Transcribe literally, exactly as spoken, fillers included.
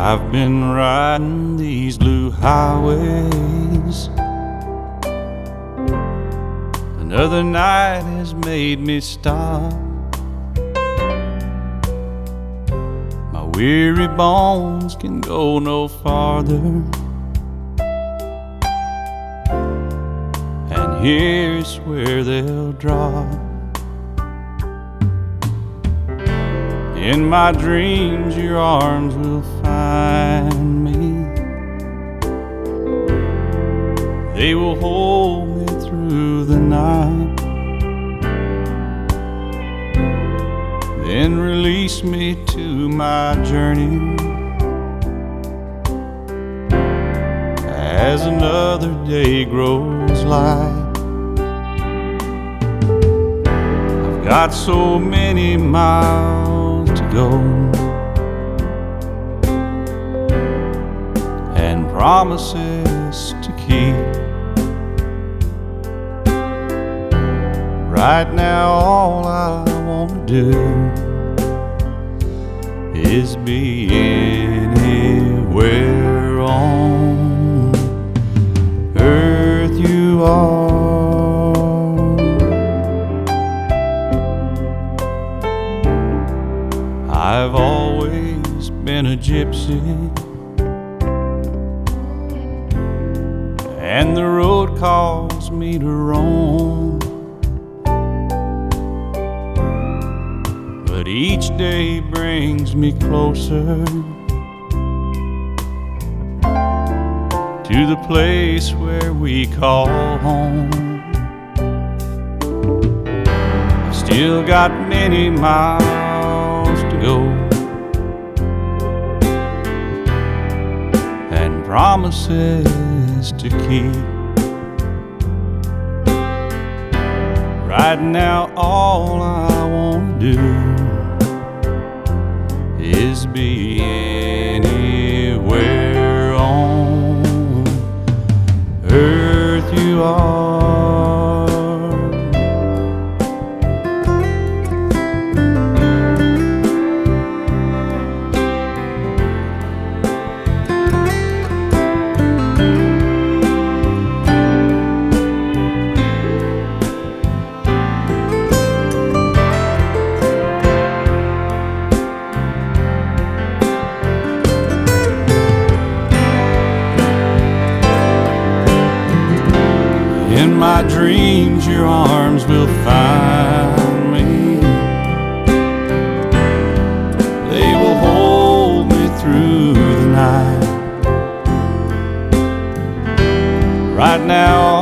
I've been riding these blue highways. Another night has made me stop. My weary bones can go no farther, and here's where they'll drop. In my dreams your arms will find me. They will hold me through the night, then release me to my journey as another day grows light. I've got so many miles to go and promises to keep. Right now all I want to do is be anywhere on earth you are. I've always been a gypsy, and the road calls me to roam. But each day brings me closer to the place where we call home. I've still got many miles to go and promises to keep. Right now all I want to do is be anywhere on earth you are. In my dreams your arms will find me. They will hold me through the night. Right now